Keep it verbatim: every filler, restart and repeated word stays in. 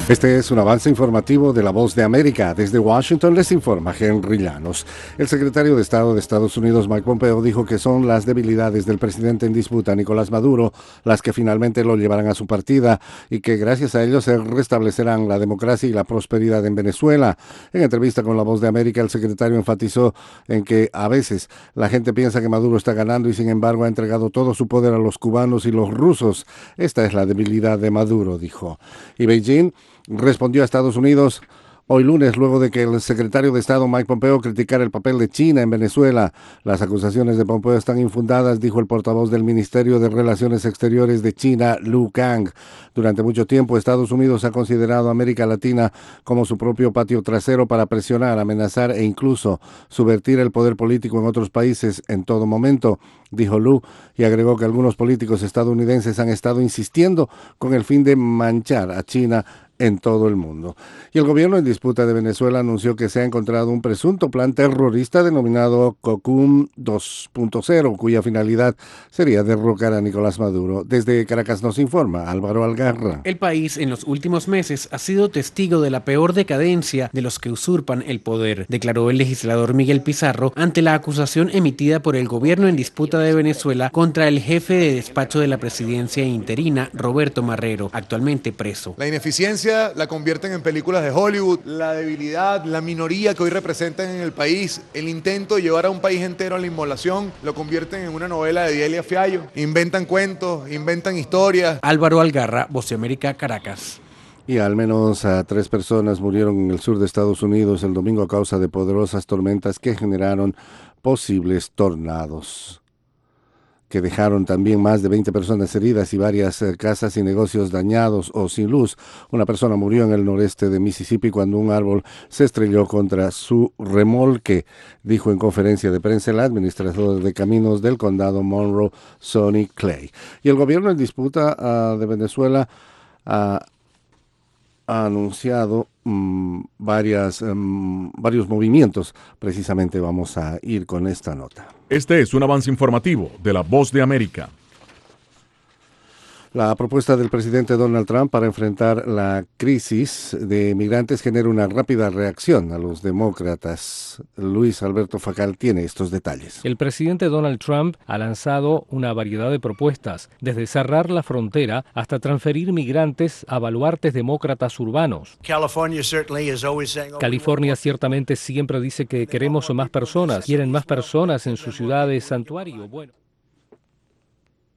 Este es un avance informativo de La Voz de América. Desde Washington les informa Henry Llanos. El secretario de Estado de Estados Unidos, Mike Pompeo, dijo que son las debilidades del presidente en disputa, Nicolás Maduro, las que finalmente lo llevarán a su partida y que gracias a ello se restablecerán la democracia y la prosperidad en Venezuela. En entrevista con La Voz de América, el secretario enfatizó en que a veces la gente piensa que Maduro está ganando y sin embargo ha entregado todo su poder a los cubanos y los rusos. Esta es la debilidad de Maduro, dijo. Y Beijing respondió a Estados Unidos hoy lunes, luego de que el secretario de Estado Mike Pompeo criticara el papel de China en Venezuela. Las acusaciones de Pompeo están infundadas, dijo el portavoz del Ministerio de Relaciones Exteriores de China, Lu Kang. Durante mucho tiempo, Estados Unidos ha considerado a América Latina como su propio patio trasero para presionar, amenazar e incluso subvertir el poder político en otros países en todo momento, dijo Lu, y agregó que algunos políticos estadounidenses han estado insistiendo con el fin de manchar a China en todo el mundo. Y el gobierno en disputa de Venezuela anunció que se ha encontrado un presunto plan terrorista denominado COCUM dos punto cero, cuya finalidad sería derrocar a Nicolás Maduro. Desde Caracas nos informa Álvaro Algarra. El país en los últimos meses ha sido testigo de la peor decadencia de los que usurpan el poder, declaró el legislador Miguel Pizarro ante la acusación emitida por el gobierno en disputa de Venezuela contra el jefe de despacho de la presidencia interina, Roberto Marrero, actualmente preso. La ineficiencia la convierten en películas de Hollywood, la debilidad, la minoría que hoy representan en el país, el intento de llevar a un país entero a la inmolación, lo convierten en una novela de Dielia Fiallo, inventan cuentos, inventan historias. Álvaro Algarra, Voz de América, Caracas. Y al menos a tres personas murieron en el sur de Estados Unidos el domingo a causa de poderosas tormentas que generaron posibles tornados, que dejaron también más de veinte personas heridas y varias eh, casas y negocios dañados o sin luz. Una persona murió en el noreste de Mississippi cuando un árbol se estrelló contra su remolque, dijo en conferencia de prensa el administrador de caminos del condado Monroe, Sonny Clay. Y el gobierno en disputa uh, de Venezuela uh, ha anunciado um, varias, um, varios movimientos. Precisamente vamos a ir con esta nota. Este es un avance informativo de La Voz de América. La propuesta del presidente Donald Trump para enfrentar la crisis de migrantes genera una rápida reacción a los demócratas. Luis Alberto Facal tiene estos detalles. El presidente Donald Trump ha lanzado una variedad de propuestas, desde cerrar la frontera hasta transferir migrantes a baluartes demócratas urbanos. California ciertamente siempre dice que queremos más personas, quieren más personas en sus ciudades santuario. Bueno.